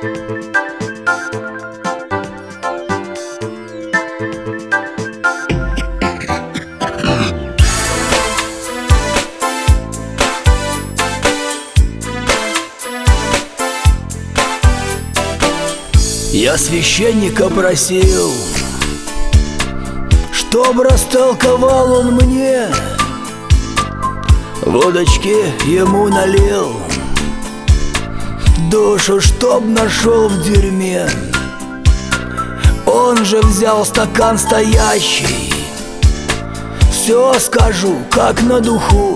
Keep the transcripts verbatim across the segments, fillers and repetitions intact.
Я священника просил, чтоб растолковал он мне, водочки ему налил, душу чтоб нашел в дерьме. Он же взял стакан стоящий, все скажу как на духу,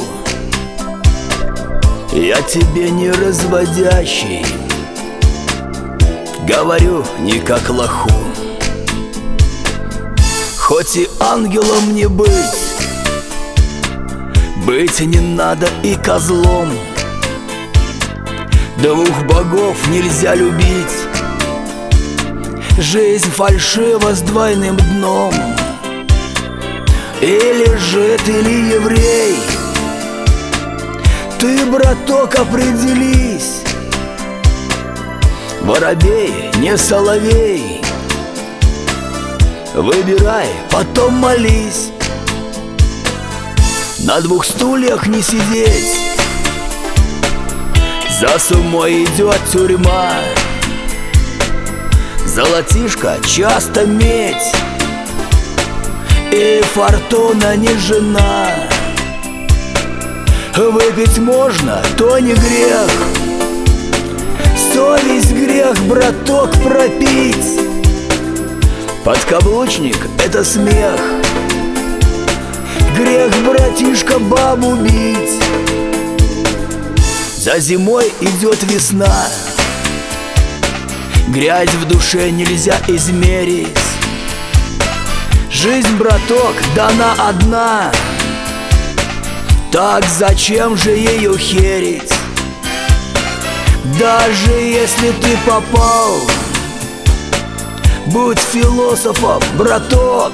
я тебе не разводящий, говорю не как лоху. Хоть и ангелом не быть, быть не надо и козлом. Двух богов нельзя любить, жизнь фальшива с двойным дном. Или жид, или еврей, ты, браток, определись. Воробей, не соловей, выбирай, потом молись. На двух стульях не сидеть, за сумой идет тюрьма. Золотишко часто медь, и фортуна не жена. Выпить можно, то не грех, совесть грех, браток, пропить. Подкаблучник — это смех, грех, братишка, бабу бить. За зимой идет весна, грязь в душе нельзя измерить. Жизнь, браток, дана одна, так зачем же ее херить? Даже если ты попал, будь философом, браток,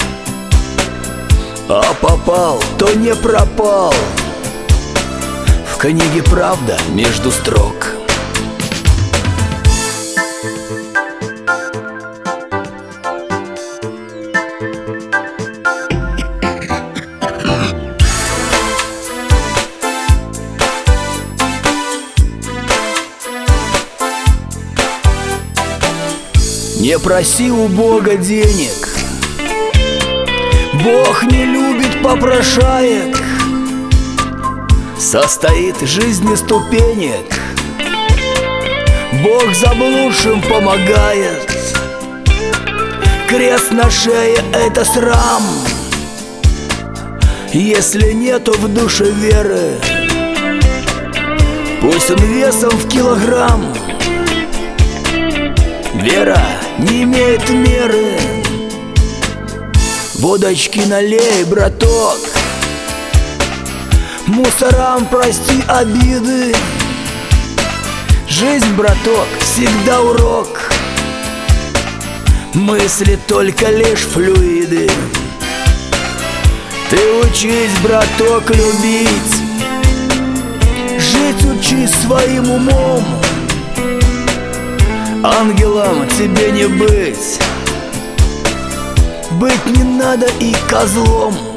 а попал, то не пропал. В книге правда между строк. Не проси у Бога денег, Бог не любит попрошаек. Состоит жизнь из ступенек, Бог заблудшим помогает. Крест на шее — это срам, если нету в душе веры, пусть он весом в килограмм. Вера не имеет меры, водочки налей, браток, мусорам прости обиды. Жизнь, браток, всегда урок, мысли только лишь флюиды. Ты учись, браток, любить, жить учись своим умом. Ангелом тебе не быть, быть не надо и козлом.